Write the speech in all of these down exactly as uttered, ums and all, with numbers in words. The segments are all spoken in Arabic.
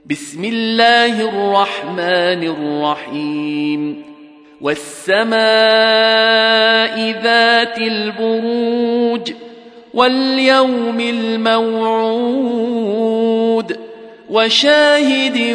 بسم الله الرحمن الرحيم والسماء ذات البروج واليوم الموعود وشاهد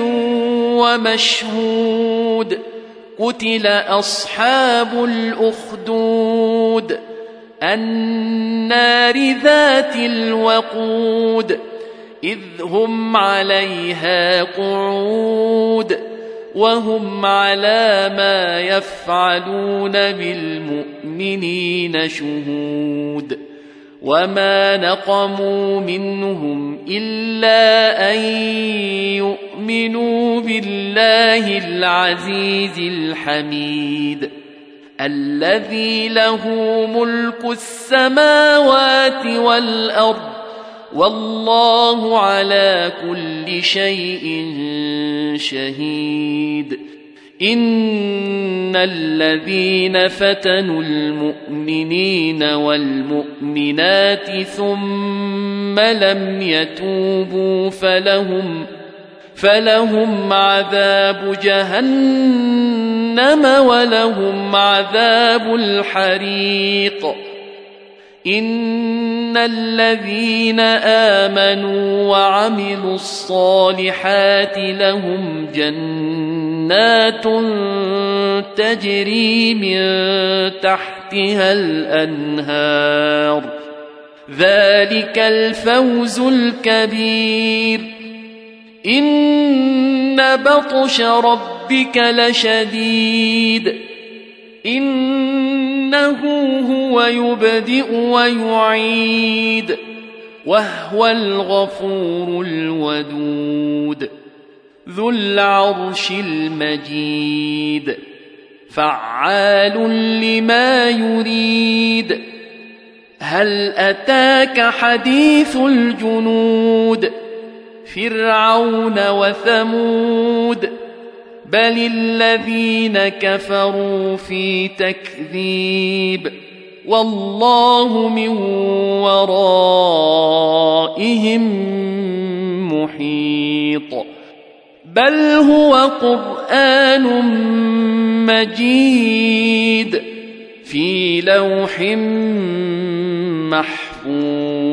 ومشهود قتل أصحاب الأخدود النار ذات الوقود إذ هم عليها قعود وهم على ما يفعلون بالمؤمنين شهود وما نقموا منهم إلا أن يؤمنوا بالله العزيز الحميد الذي له ملك السماوات والأرض والله على كل شيء شهيد إن الذين فتنوا المؤمنين والمؤمنات ثم لم يتوبوا فلهم فلهم عذاب جهنم ولهم عذاب الحريق إن الذين آمنوا وعملوا الصالحات لهم جنات تجري من تحتها الأنهار ذلك الفوز الكبير إن بطش ربك لشديد إنه هو يبدئ ويعيد وهو الغفور الودود ذو العرش المجيد فعال لما يريد هل أتاك حديث الجنود فرعون وثمود بل الذين كفروا في تكذيب والله من ورائهم محيط بل هو قرآن مجيد في لوح محفوظ